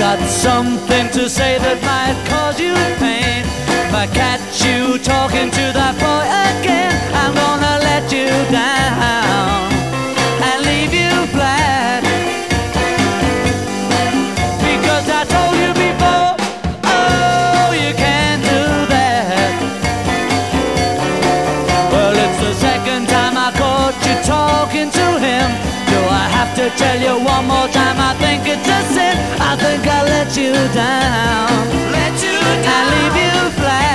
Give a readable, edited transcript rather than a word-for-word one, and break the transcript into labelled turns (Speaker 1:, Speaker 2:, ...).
Speaker 1: got something to say that might cause you pain. If I catch you talking to that boy again, I'm gonna let you down and leave you flat. Because I told you before, oh, you can't do that. Well, it's the second time I caught you talking to him. Do I have to tell you one more time? I think it's a sin. I think I let you down, and leave you flat.